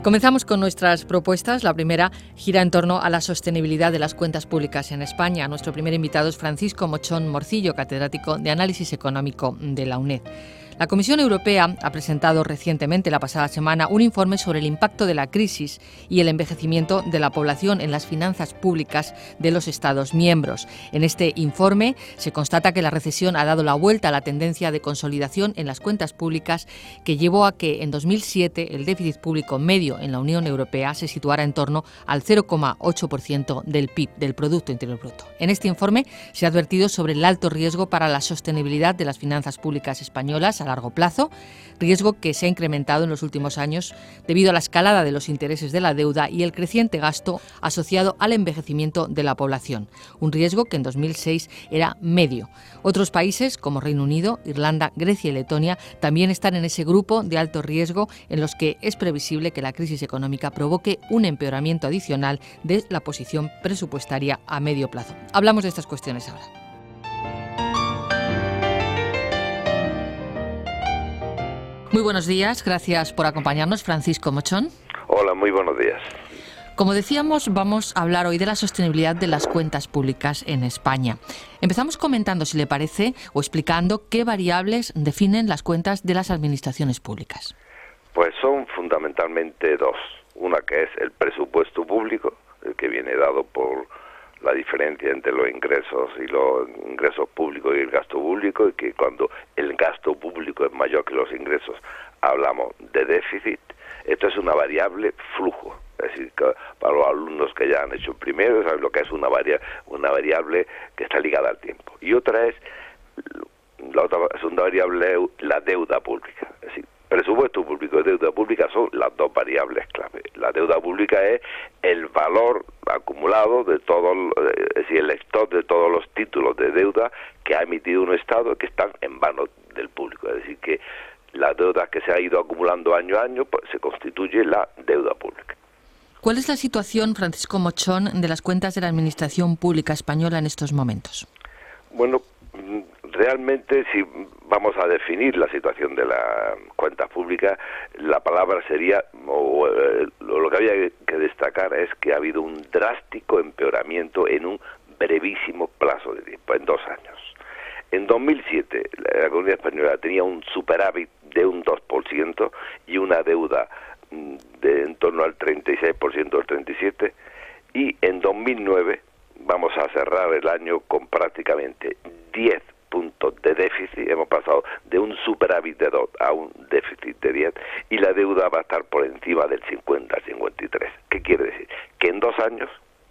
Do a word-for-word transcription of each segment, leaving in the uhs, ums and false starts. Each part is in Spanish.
Comenzamos con nuestras propuestas. La primera gira en torno a la sostenibilidad de las cuentas públicas en España. Nuestro primer invitado es Francisco Mochón Morcillo, catedrático de Análisis Económico de la UNED. La Comisión Europea ha presentado recientemente, la pasada semana, un informe sobre el impacto de la crisis y el envejecimiento de la población en las finanzas públicas de los Estados miembros. En este informe se constata que la recesión ha dado la vuelta a la tendencia de consolidación en las cuentas públicas que llevó a que en dos mil siete el déficit público medio en la Unión Europea se situara en torno al cero coma ocho por ciento del P I B, del Producto Interior Bruto. En este informe se ha advertido sobre el alto riesgo para la sostenibilidad de las finanzas públicas españolas a largo plazo, riesgo que se ha incrementado en los últimos años debido a la escalada de los intereses de la deuda y el creciente gasto asociado al envejecimiento de la población, un riesgo que en dos mil seis era medio. Otros países como Reino Unido, Irlanda, Grecia y Letonia también están en ese grupo de alto riesgo en los que es previsible que la crisis económica provoque un empeoramiento adicional de la posición presupuestaria a medio plazo. Hablamos de estas cuestiones ahora. Muy buenos días, gracias por acompañarnos, Francisco Mochón. Hola, muy buenos días. Como decíamos, vamos a hablar hoy de la sostenibilidad de las cuentas públicas en España. Empezamos comentando, si le parece, o explicando qué variables definen las cuentas de las administraciones públicas. Pues son fundamentalmente dos. Una que es el presupuesto público, el que viene dado por la diferencia entre los ingresos y los ingresos públicos y el gasto público, y que cuando el gasto público es mayor que los ingresos hablamos de déficit. Esto es una variable flujo, es decir, que para los alumnos que ya han hecho primero saben lo que es una variable, una variable que está ligada al tiempo. Y otra es la otra segunda variable, la deuda pública, es decir, presupuesto público y deuda pública son las dos variables clave. La deuda pública es el valor acumulado de todo, es decir, el stock de todos los títulos de deuda que ha emitido un Estado que están en manos del público. Es decir, que la deuda que se ha ido acumulando año a año, pues se constituye la deuda pública. ¿Cuál es la situación, Francisco Mochón, de las cuentas de la Administración Pública Española en estos momentos? Bueno, realmente, si vamos a definir la situación de las cuentas públicas, la palabra sería, o eh, lo que había que destacar es que ha habido un drástico empeoramiento en un brevísimo plazo de tiempo, en dos años. En dos mil siete, la economía española tenía un superávit de un dos por ciento y una deuda de en torno al treinta y seis por ciento, del treinta y siete por ciento, y en dos mil nueve vamos a cerrar el año con prácticamente diez puntos de déficit. Hemos pasado de un superávit de dos a un déficit de diez, y la deuda va a estar por encima del cincuenta, cincuenta y tres. ¿Qué quiere decir? Que en dos años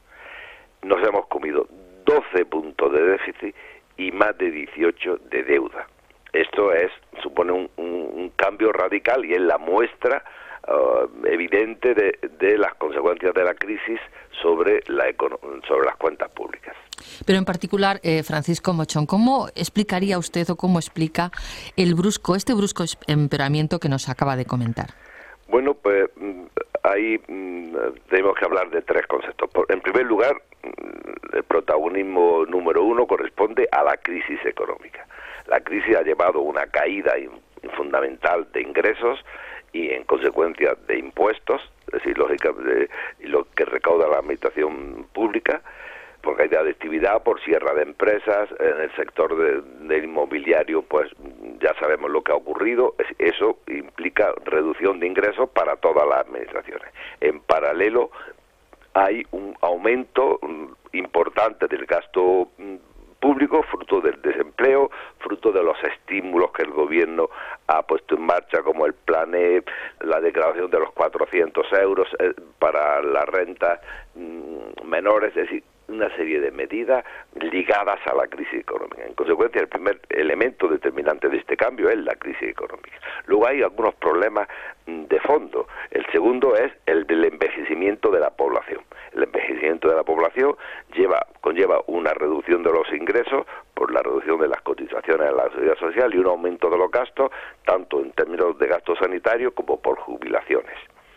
nos hemos comido doce puntos de déficit y más de dieciocho de deuda. Esto es supone un, un, un cambio radical y es la muestra uh, evidente de, de las consecuencias de la crisis sobre, la econo- sobre las cuentas públicas. Pero en particular, eh, Francisco Mochón, ¿cómo explicaría usted o cómo explica el brusco, este brusco empeoramiento que nos acaba de comentar? Bueno, pues ahí tenemos que hablar de tres conceptos. En primer lugar, el protagonismo número uno corresponde a la crisis económica. La crisis ha llevado una caída fundamental de ingresos y, en consecuencia, de impuestos, es decir, lógicamente, lo que recauda la administración pública, por caída de actividad, por cierre de empresas. En el sector de, del inmobiliario, pues ya sabemos lo que ha ocurrido. Eso implica reducción de ingresos para todas las administraciones. En paralelo, hay un aumento importante del gasto público, fruto del desempleo, fruto de los estímulos que el gobierno ha puesto en marcha, como el plan E, la declaración de los cuatrocientos euros para las rentas menores, es decir, una serie de medidas ligadas a la crisis económica. En consecuencia, el primer elemento determinante de este cambio es la crisis económica. Luego hay algunos problemas de fondo. El segundo es el del envejecimiento de la población. El envejecimiento de la población lleva conlleva una reducción de los ingresos por la reducción de las cotizaciones a la seguridad social y un aumento de los gastos, tanto en términos de gasto sanitario como por jubilaciones.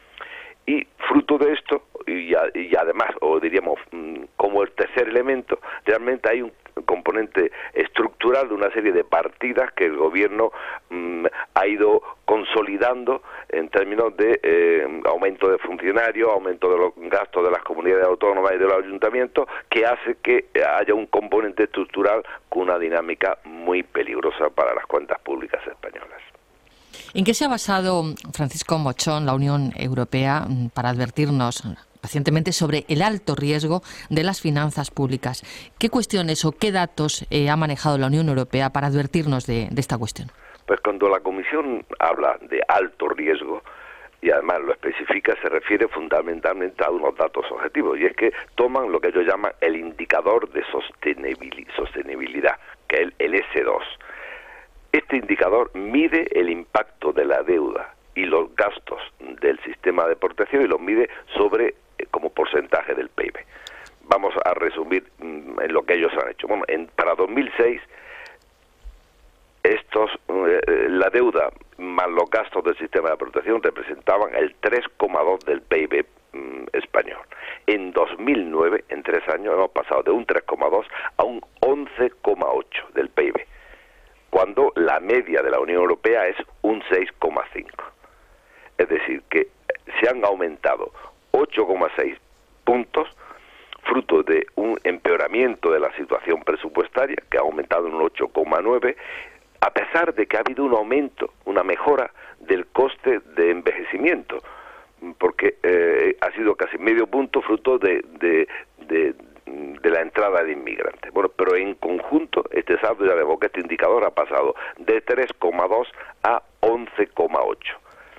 Y fruto de esto, y, y además, o diríamos, como el tercer elemento, realmente hay un componente estructural de una serie de partidas que el gobierno mmm, ha ido consolidando en términos de eh, aumento de funcionarios, aumento de los gastos de las comunidades autónomas y de los ayuntamientos, que hace que haya un componente estructural con una dinámica muy peligrosa para las cuentas públicas españolas. ¿En qué se ha basado, Francisco Mochón, la Unión Europea para advertirnos recientemente sobre el alto riesgo de las finanzas públicas? ¿Qué cuestiones o qué datos eh, ha manejado la Unión Europea para advertirnos de, de esta cuestión? Pues cuando la Comisión habla de alto riesgo, y además lo especifica, se refiere fundamentalmente a unos datos objetivos, y es que toman lo que ellos llaman el indicador de sostenibilidad, que es el, el ese dos. Este indicador mide el impacto de la deuda y los gastos del sistema de protección y los mide sobre eh, como porcentaje del P I B. Vamos a resumir mm, en lo que ellos han hecho. Bueno, en, para dos mil seis, estos eh, la deuda más los gastos del sistema de protección representaban el tres coma dos del P I B mm, español. En dos mil nueve, en tres años, hemos pasado de un tres coma dos a un once coma ocho del P I B, cuando la media de la Unión Europea es un seis coma cinco. Es decir, que se han aumentado ocho coma seis puntos, fruto de un empeoramiento de la situación presupuestaria, que ha aumentado en un ocho coma nueve, a pesar de que ha habido un aumento, una mejora del coste de envejecimiento, porque eh, ha sido casi medio punto fruto de, de, de, de la entrada de inmigrantes. Bueno, pero en conjunto este saldo ya vemos que este indicador ha pasado de tres coma dos a once coma ocho,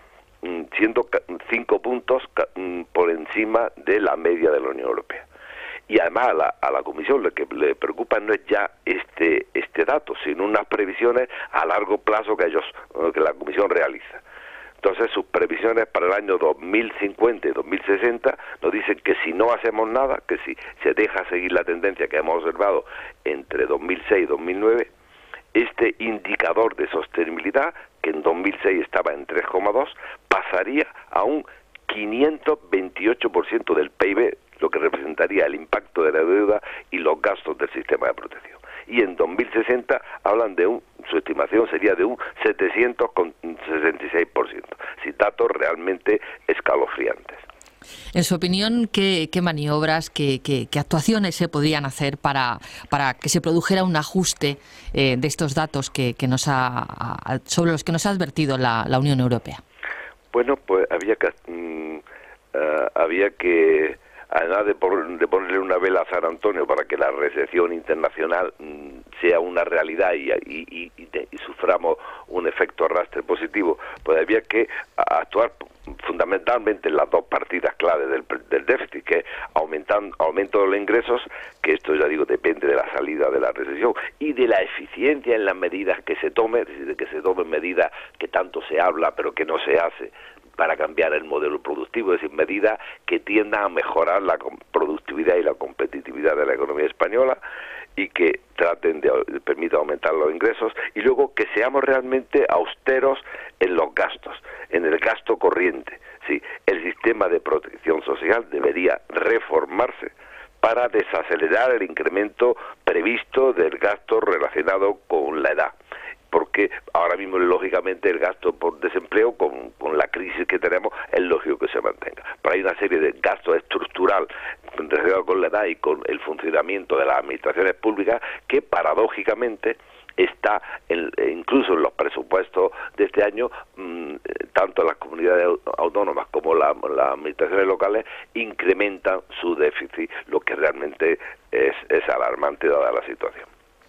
siendo cinco puntos por encima de la media de la Unión Europea. Y además a la, a la Comisión lo que le preocupa no es ya este este dato, sino unas previsiones a largo plazo que ellos que la Comisión realiza. Entonces sus previsiones para el año dos mil cincuenta y dos mil sesenta nos dicen que si no hacemos nada, que si se deja seguir la tendencia que hemos observado entre dos mil seis y dos mil nueve, este indicador de sostenibilidad, que en dos mil seis estaba en tres coma dos, pasaría a un quinientos veintiocho por ciento del P I B, lo que representaría el impacto de la deuda y los gastos del sistema de protección. Y en dos mil sesenta hablan de un, su estimación sería de un setecientos sesenta y seis por ciento, si datos realmente escalofriantes. En su opinión, ¿qué, qué maniobras, qué, qué, qué actuaciones se podrían hacer para, para que se produjera un ajuste eh, de estos datos que, que nos ha, a, sobre los que nos ha advertido la, la Unión Europea? Bueno, pues había que, mm, uh, había que además de, por, de ponerle una vela a San Antonio para que la recesión internacional mmm, sea una realidad y, y, y, y, y suframos un efecto arrastre positivo, pues había que actuar fundamentalmente en las dos partidas claves del, del déficit, que es aumentando, aumento de los ingresos, que esto ya digo depende de la salida de la recesión, y de la eficiencia en las medidas que se tomen, es decir, de que se tomen medidas que tanto se habla pero que no se hace para cambiar el modelo productivo, es decir, medidas que tiendan a mejorar la productividad y la competitividad de la economía española y que traten de permitan aumentar los ingresos, y luego que seamos realmente austeros en los gastos, en el gasto corriente. Sí, el sistema de protección social debería reformarse para desacelerar el incremento previsto del gasto relacionado con la edad, porque ahora mismo lógicamente el gasto por desempleo con, con la crisis que tenemos es lógico que se mantenga, pero hay una serie de gastos estructural relacionados con la edad y con el funcionamiento de las administraciones públicas que paradójicamente está en, incluso en los presupuestos de este año, mmm, tanto las comunidades autónomas como la, las administraciones locales incrementan su déficit, lo que realmente es, es alarmante dada la situación.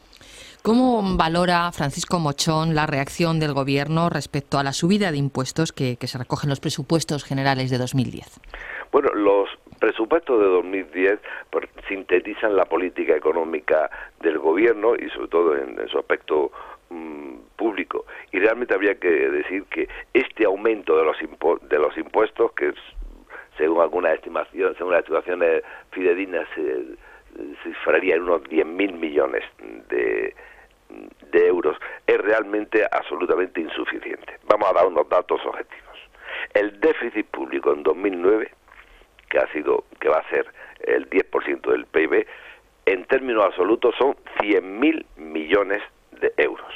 ¿Cómo valora Francisco Mochón la reacción del Gobierno respecto a la subida de impuestos que, que se recoge en los presupuestos generales de dos mil diez? Bueno, los presupuestos de dos mil diez pues, sintetizan la política económica del Gobierno y sobre todo en, en su aspecto mmm, público. Y realmente habría que decir que este aumento de los, impu de los impuestos, que es, según algunas estimaciones, según las estimaciones fidedignas, se, se cifraría en unos diez mil millones de de euros, es realmente absolutamente insuficiente. Vamos a dar unos datos objetivos. El déficit público en dos mil nueve, que ha sido, que va a ser el diez por ciento del P I B, en términos absolutos son cien mil millones de euros.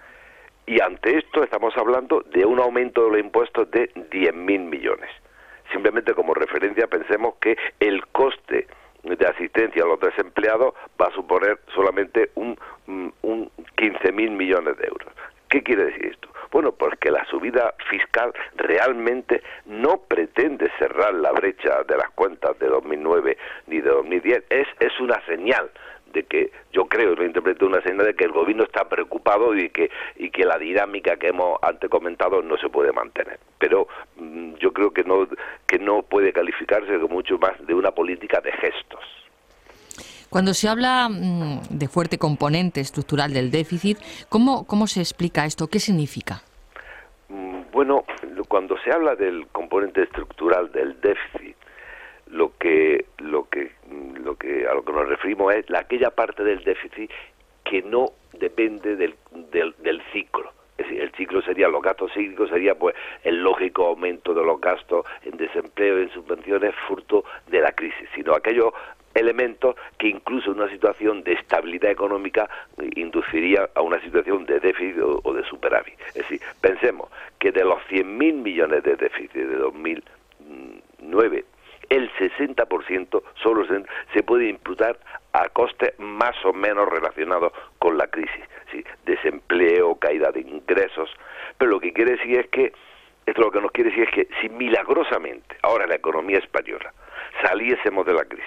Y ante esto estamos hablando de un aumento de los impuestos de diez mil millones. Simplemente como referencia pensemos que el coste de asistencia a los desempleados va a suponer solamente un, un quince mil millones de euros. ¿Qué quiere decir esto? Bueno, pues que la subida fiscal realmente no pretende cerrar la brecha de las cuentas de dos mil nueve ni de dos mil diez, es, es una señal de que, yo creo, lo interpreto una señal de que el gobierno está preocupado y que y que la dinámica que hemos antes comentado no se puede mantener. Pero mmm, yo creo que no que no puede calificarse como mucho más de una política de gestos. Cuando se habla mmm, de fuerte componente estructural del déficit, ¿cómo, cómo se explica esto? ¿Qué significa? Mm, bueno, cuando se habla del componente estructural del déficit, lo que lo que lo que a lo que nos referimos es la aquella parte del déficit que no depende del, del, del ciclo. Es decir, el ciclo sería, los gastos cíclicos sería pues el lógico aumento de los gastos en desempleo y en subvenciones fruto de la crisis, sino aquellos elementos que incluso en una situación de estabilidad económica induciría a una situación de déficit o, o de superávit. Es decir, pensemos que de los cien mil millones de déficit de dos mil nueve, el sesenta por ciento solo se, se puede imputar a costes más o menos relacionados con la crisis, ¿sí? Desempleo, caída de ingresos, pero lo que quiere decir es que, esto lo que nos quiere decir es que si milagrosamente ahora la economía española saliésemos de la crisis,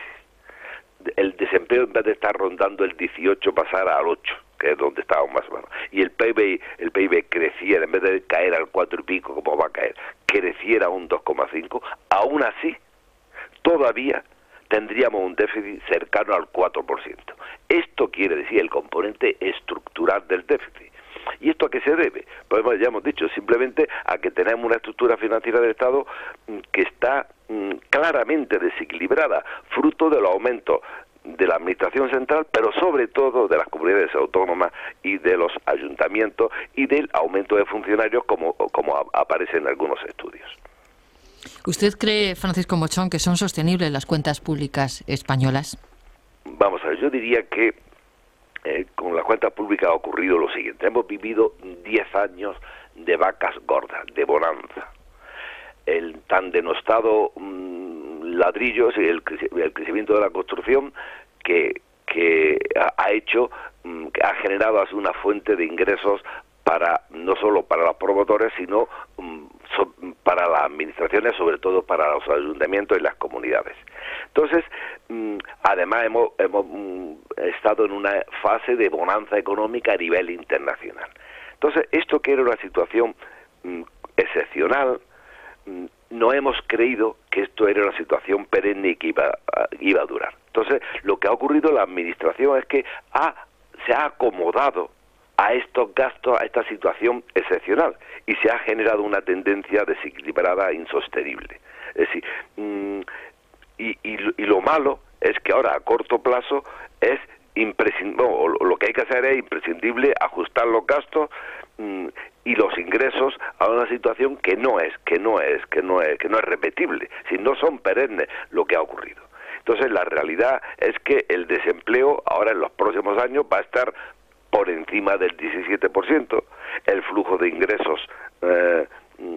el desempleo en vez de estar rondando el dieciocho pasara al ocho, que es donde estábamos más o menos, y el P I B el P I B creciera, en vez de caer al cuatro y pico como va a caer, creciera un dos coma cinco, aún así todavía tendríamos un déficit cercano al cuatro por ciento. Esto quiere decir el componente estructural del déficit. ¿Y esto a qué se debe? Pues ya hemos dicho, simplemente a que tenemos una estructura financiera del Estado que está mm, claramente desequilibrada, fruto de los aumentos de la Administración Central, pero sobre todo de las comunidades autónomas y de los ayuntamientos y del aumento de funcionarios como, como aparece en algunos estudios. ¿Usted cree, Francisco Mochón, que son sostenibles las cuentas públicas españolas? Vamos a ver, yo diría que eh, con las cuentas públicas ha ocurrido lo siguiente. Hemos vivido diez años de vacas gordas, de bonanza. El tan denostado mmm, ladrillo, el, el crecimiento de la construcción que, que ha hecho, mmm, que ha generado así una fuente de ingresos para no solo para los promotores, sino um, so, para las administraciones, sobre todo para los ayuntamientos y las comunidades. Entonces, um, además hemos, hemos um, estado en una fase de bonanza económica a nivel internacional. Entonces, esto que era una situación um, excepcional, um, no hemos creído que esto era una situación perenne y que iba, uh, iba a durar. Entonces, lo que ha ocurrido en la administración es que ha, se ha acomodado a estos gastos, a esta situación excepcional, y se ha generado una tendencia desequilibrada e insostenible. Es decir, mmm, y, y, y lo malo es que ahora a corto plazo es imprescindible, no, lo que hay que hacer es imprescindible ajustar los gastos mmm, y los ingresos a una situación que no es, que no es, que no es, que no es repetible, si no son perennes lo que ha ocurrido. Entonces la realidad es que el desempleo ahora en los próximos años va a estar por encima del diecisiete por ciento, el flujo de ingresos eh,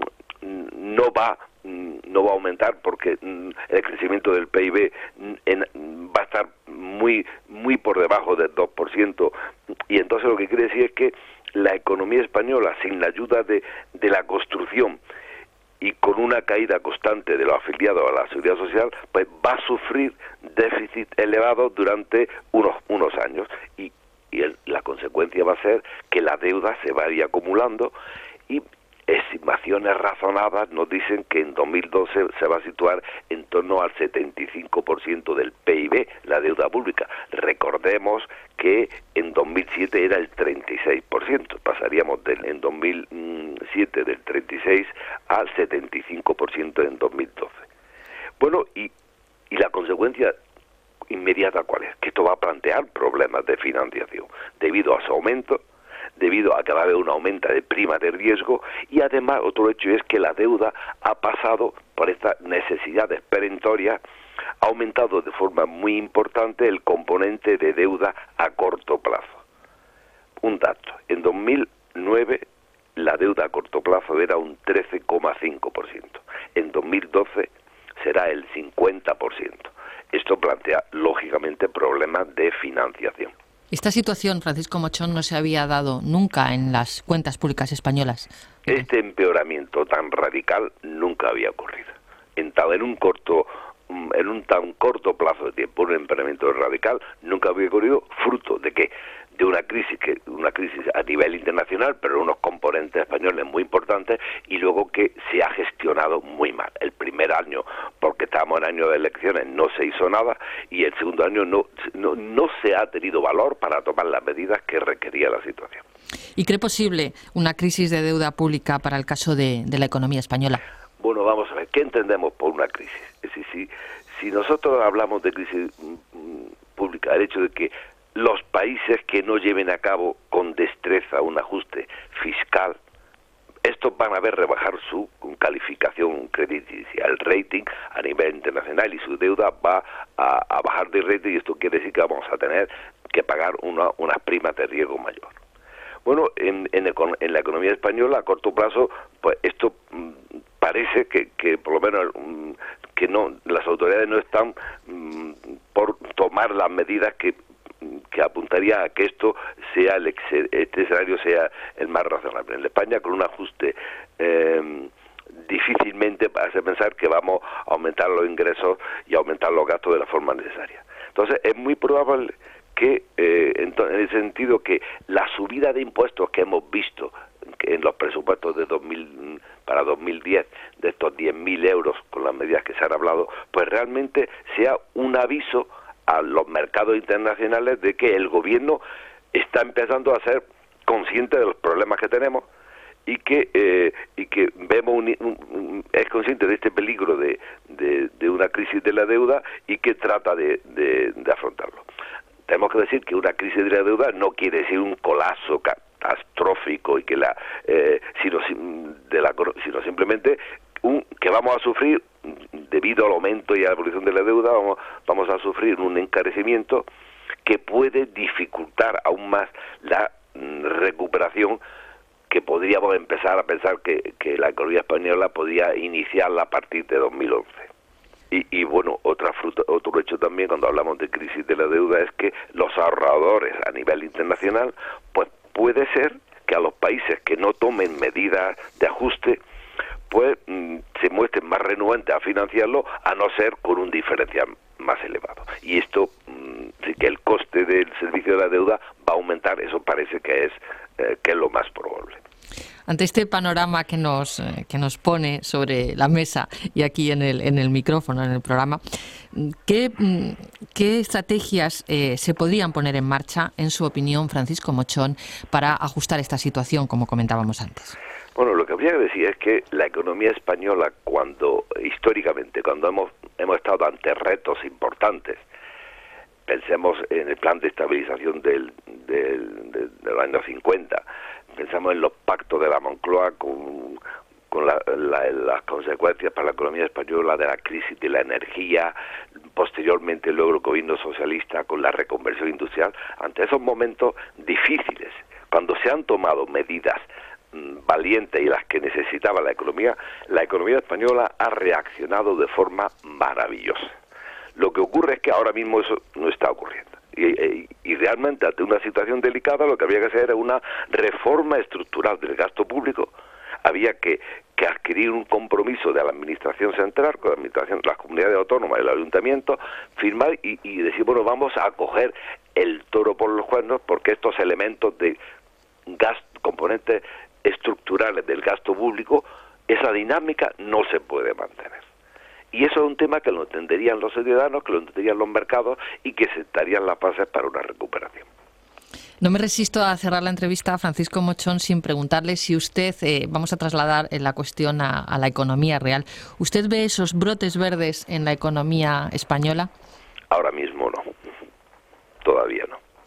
no va no va a aumentar porque el crecimiento del P I B en, va a estar muy muy por debajo del dos por ciento, y entonces lo que quiere decir es que la economía española, sin la ayuda de, de la construcción y con una caída constante de los afiliados a la seguridad social, pues va a sufrir déficit elevados durante unos unos años, y y el, la consecuencia va a ser que la deuda se vaya acumulando, y estimaciones razonadas nos dicen que en dos mil doce se va a situar en torno al setenta y cinco por ciento del P I B, la deuda pública. Recordemos que en dos mil siete era el treinta y seis por ciento, pasaríamos del, en dos mil siete del treinta y seis al setenta y cinco por ciento en dos mil doce. Bueno, y, y la consecuencia inmediata cuál es, que esto va a plantear problemas de financiación debido a su aumento, debido a que va a haber un aumento de prima de riesgo, y además otro hecho es que la deuda ha pasado por estas necesidades perentorias ha aumentado de forma muy importante el componente de deuda a corto plazo. Un dato, en dos mil nueve la deuda a corto plazo era un trece coma cinco por ciento, en dos mil doce será el cincuenta por ciento. Esto plantea, lógicamente, problemas de financiación. Esta situación, Francisco Mochón, no se había dado nunca en las cuentas públicas españolas. Este empeoramiento tan radical nunca había ocurrido. En, tal, en un corto, en un tan corto plazo de tiempo, un empeoramiento radical nunca había ocurrido, fruto de que de una crisis que una crisis a nivel internacional, pero unos componentes españoles muy importantes, y luego que se ha gestionado muy mal. El primer año, porque estábamos en año de elecciones, no se hizo nada, y el segundo año no, no, no se ha tenido valor para tomar las medidas que requería la situación. ¿Y cree posible una crisis de deuda pública para el caso de, de la economía española? Bueno, vamos a ver, ¿qué entendemos por una crisis? Es decir, si, si nosotros hablamos de crisis mm, pública, el hecho de que los países que no lleven a cabo con destreza un ajuste fiscal, estos van a ver rebajar su calificación crediticia, el rating a nivel internacional, y su deuda va a, a bajar de rating, y esto quiere decir que vamos a tener que pagar una, unas primas de riesgo mayor. Bueno, en, en, en la economía española a corto plazo, pues esto mm, parece que, que por lo menos mm, que no las autoridades no están mm, por tomar las medidas que que apuntaría a que esto sea el este escenario sea el más razonable. En España, con un ajuste eh, difícilmente hace pensar que vamos a aumentar los ingresos y aumentar los gastos de la forma necesaria. Entonces, es muy probable que, eh, en, en el sentido que la subida de impuestos que hemos visto en los presupuestos de dos mil para dos mil diez, de estos diez mil euros con las medidas que se han hablado, pues realmente sea un aviso a los mercados internacionales de que el gobierno está empezando a ser consciente de los problemas que tenemos y que eh, y que vemos un, un, un, es consciente de este peligro de, de, de una crisis de la deuda y que trata de, de, de afrontarlo. Tenemos que decir que una crisis de la deuda no quiere decir un colapso catastrófico y que la eh, sino de la sino simplemente un, que vamos a sufrir debido al aumento y a la evolución de la deuda, vamos, vamos a sufrir un encarecimiento que puede dificultar aún más la mm, recuperación que podríamos empezar a pensar que, que la economía española podía iniciarla a partir de dos mil once. Y, y bueno, otra fruta, otro hecho también cuando hablamos de crisis de la deuda es que los ahorradores a nivel internacional, pues puede ser que a los países que no tomen medidas de ajuste pues mm, se muestren más renuentes a financiarlo, a no ser con un diferencial más elevado. Y esto, mmm, sí que el coste del servicio de la deuda va a aumentar, eso parece que es, eh, que es lo más probable. Ante este panorama que nos eh, que nos pone sobre la mesa y aquí en el en el micrófono, en el programa, ¿qué, qué estrategias eh, se podrían poner en marcha, en su opinión, Francisco Mochón, para ajustar esta situación, como comentábamos antes? Bueno, lo que habría que decir es que la economía española, cuando históricamente, cuando hemos hemos estado ante retos importantes, pensemos en el plan de estabilización del, del, del, del año cincuenta, pensamos en los pactos de la Moncloa con, con la, la, las consecuencias para la economía española de la crisis de la energía, posteriormente luego el gobierno socialista con la reconversión industrial. Ante esos momentos difíciles, cuando se han tomado medidas valientes y las que necesitaba la economía, la economía española ha reaccionado de forma maravillosa. Lo que ocurre es que ahora mismo eso no está ocurriendo. Y, y, y realmente ante una situación delicada lo que había que hacer era una reforma estructural del gasto público. Había que, que adquirir un compromiso de la administración central, con la administración de las comunidades autónomas y el ayuntamiento, firmar y, y decir, bueno, vamos a coger el toro por los cuernos porque estos elementos de gasto, componentes estructurales del gasto público, esa dinámica no se puede mantener. Y eso es un tema que lo entenderían los ciudadanos, que lo entenderían los mercados y que sentarían las bases para una recuperación. No me resisto a cerrar la entrevista a Francisco Mochón sin preguntarle si usted, eh, vamos a trasladar la cuestión a, a la economía real, ¿usted ve esos brotes verdes en la economía española? Ahora mismo no, todavía no.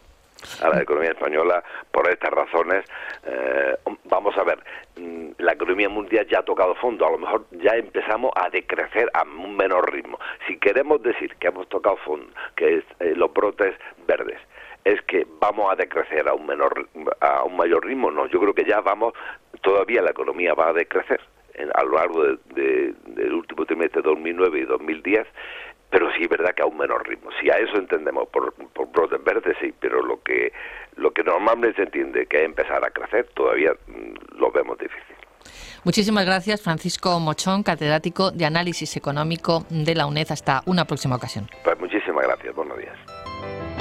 a la economía española por estas razones. Eh, vamos a ver, la economía mundial ya ha tocado fondo, a lo mejor ya empezamos a decrecer a un menor ritmo. Si queremos decir que hemos tocado fondo, que es, eh, los brotes verdes, es que vamos a decrecer a un menor, a un mayor ritmo, no, yo creo que ya vamos, todavía la economía va a decrecer en, a lo largo de, de, del último trimestre de dos mil nueve y dos mil diez, pero sí es verdad que a un menor ritmo. Si a eso entendemos por, por brotes verdes, sí, pero lo que lo que normalmente se entiende que es empezar a crecer, todavía mmm, lo vemos difícil. Muchísimas gracias, Francisco Mochón, catedrático de Análisis Económico de la UNED. Hasta una próxima ocasión. Pues muchísimas gracias. Buenos días.